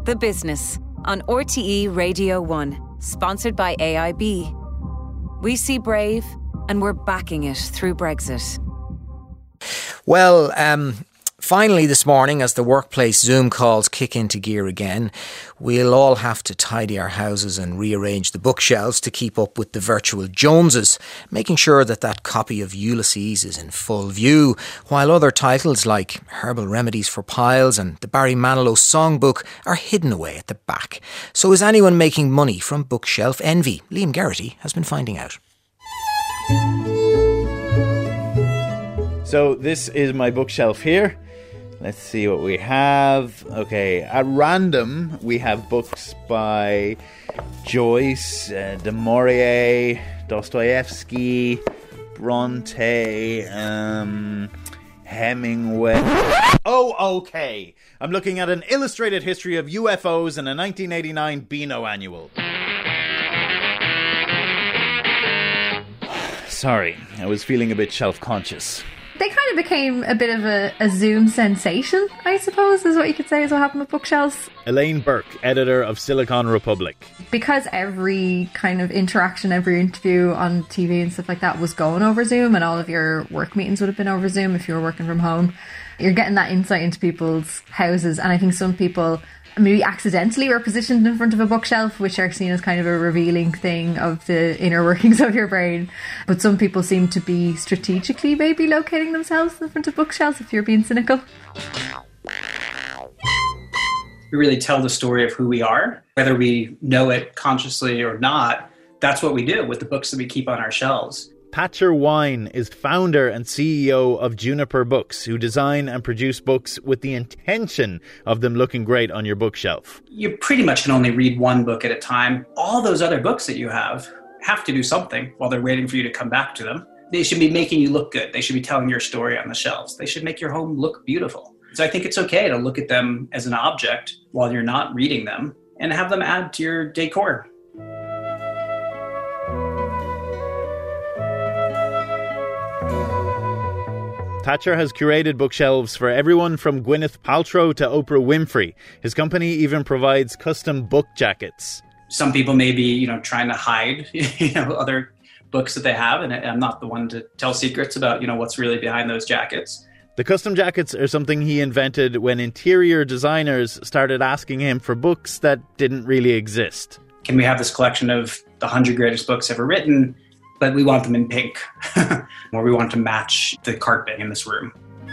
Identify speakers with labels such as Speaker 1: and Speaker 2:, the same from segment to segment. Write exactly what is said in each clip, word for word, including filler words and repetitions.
Speaker 1: The Business on R T E Radio one, sponsored by A I B. We see Brave and we're backing it through Brexit.
Speaker 2: Well, um, finally this morning, as the workplace Zoom calls kick into gear again, we'll all have to tidy our houses and rearrange the bookshelves to keep up with the virtual Joneses, making sure that that copy of Ulysses is in full view, while other titles like Herbal Remedies for Piles and the Barry Manilow Songbook are hidden away at the back. So is anyone making money from bookshelf envy? Liam Geraghty has been finding out.
Speaker 3: So this is my bookshelf here. Let's see what we have. Okay, at random, we have books by Joyce, uh, Du Maurier, Dostoevsky, Bronte, um, Hemingway. Oh, okay. I'm looking at an illustrated history of U F Os and a nineteen eighty-nine Beano annual. Sorry, I was feeling a bit shelf-conscious.
Speaker 4: They kind of became a bit of a, a Zoom sensation, I suppose, is what you could say is what happened with bookshelves.
Speaker 3: Elaine Burke, editor of Silicon Republic.
Speaker 4: Because every kind of interaction, every interview on T V and stuff like that was going over Zoom, and all of your work meetings would have been over Zoom if you were working from home, you're getting that insight into people's houses. And I think some people maybe accidentally were positioned in front of a bookshelf, which are seen as kind of a revealing thing of the inner workings of your brain. But some people seem to be strategically maybe locating themselves in front of bookshelves, if you're being cynical.
Speaker 5: We really tell the story of who we are, whether we know it consciously or not. That's what we do with the books that we keep on our shelves.
Speaker 3: Patcher Wine is founder and C E O of Juniper Books, who design and produce books with the intention of them looking great on your bookshelf.
Speaker 5: You pretty much can only read one book at a time. All those other books that you have have to do something while they're waiting for you to come back to them. They should be making you look good. They should be telling your story on the shelves. They should make your home look beautiful. So I think it's okay to look at them as an object while you're not reading them and have them add to your decor.
Speaker 3: Patcher has curated bookshelves for everyone from Gwyneth Paltrow to Oprah Winfrey. His company even provides custom book jackets.
Speaker 5: Some people may be, you know, trying to hide, you know, other books that they have, and I'm not the one to tell secrets about, you know, what's really behind those jackets.
Speaker 3: The custom jackets are something he invented when interior designers started asking him for books that didn't really exist.
Speaker 5: Can we have this collection of the one hundred greatest books ever written, but we want them in pink, or we want to match the carpet in this room.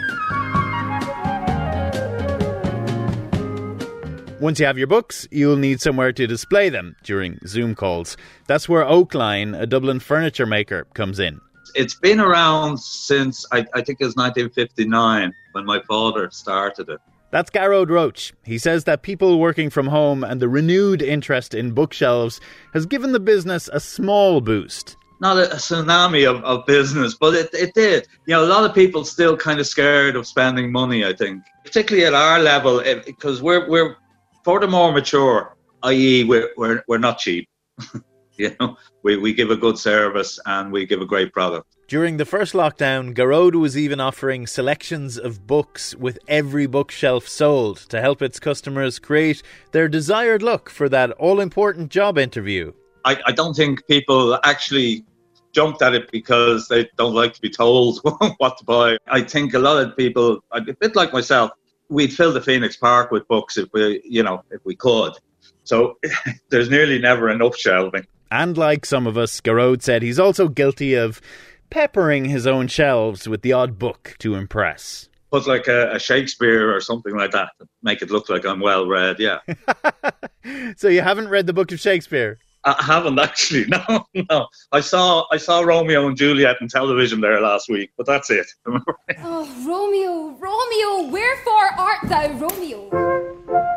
Speaker 3: Once you have your books, you'll need somewhere to display them during Zoom calls. That's where Oakline, a Dublin furniture maker, comes in.
Speaker 6: It's been around since, I, I think it was nineteen fifty-nine, when my father started it.
Speaker 3: That's Garrod Roach. He says that people working from home and the renewed interest in bookshelves has given the business a small boost.
Speaker 6: Not a, a tsunami of, of business, but it, it did. You know, a lot of people still kind of scared of spending money, I think. Particularly at our level, because we're we're furthermore mature, that is we're, we're, we're not cheap. You know, we, we give a good service and we give a great product.
Speaker 3: During the first lockdown, Garrod was even offering selections of books with every bookshelf sold to help its customers create their desired look for that all-important job interview.
Speaker 6: I, I don't think people actually jumped at it because they don't like to be told what to buy. I think a lot of people, a bit like myself, we'd fill the Phoenix Park with books if we, you know, if we could. So there's nearly never enough shelving.
Speaker 3: And like some of us, Garrod said he's also guilty of peppering his own shelves with the odd book to impress.
Speaker 6: Put like a, a Shakespeare or something like that, make it look like I'm well read, yeah.
Speaker 3: So you haven't read the Book of Shakespeare?
Speaker 6: I haven't actually, no, no. I saw I saw Romeo and Juliet on television there last week, but that's it.
Speaker 7: Oh, Romeo, Romeo, wherefore art thou, Romeo?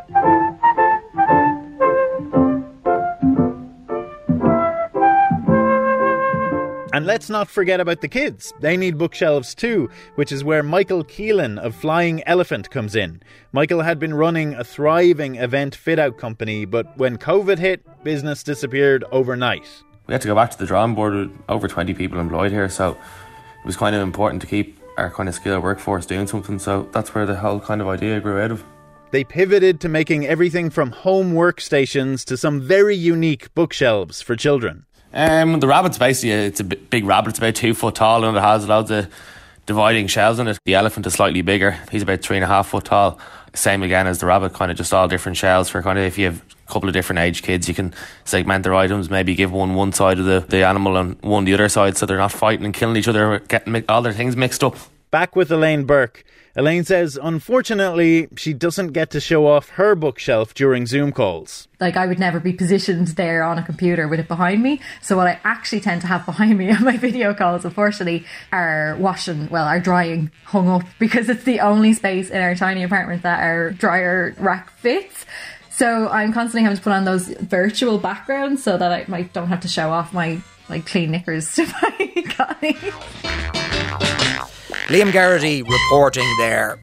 Speaker 3: And let's not forget about the kids. They need bookshelves too, which is where Michael Keelan of Flying Elephant comes in. Michael had been running a thriving event fit-out company, but when COVID hit, business disappeared overnight.
Speaker 8: We had to go back to the drawing board with over twenty people employed here, so it was kind of important to keep our kind of skilled workforce doing something, so that's where the whole kind of idea grew out of.
Speaker 3: they pivoted to making everything from home workstations to some very unique bookshelves for children.
Speaker 8: Um, the rabbit's basically, a, it's a big rabbit. It's about two foot tall and it has loads of dividing shelves in it. The elephant is slightly bigger. He's about three and a half foot tall. Same again as the rabbit, kind of just all different shelves for kind of, if you have a couple of different age kids, you can segment their items, maybe give one one side of the, the animal and one the other side, so they're not fighting and killing each other, getting all their things mixed up.
Speaker 3: Back with Elaine Burke. Elaine says, unfortunately, she doesn't get to show off her bookshelf during Zoom calls.
Speaker 4: Like, I would never be positioned there on a computer with it behind me. So what I actually tend to have behind me on my video calls, unfortunately, are washing, well, are drying hung up, because it's the only space in our tiny apartment that our dryer rack fits. So I'm constantly having to put on those virtual backgrounds so that I might, don't have to show off my like clean knickers to my colleagues.
Speaker 2: Liam Garrity reporting there.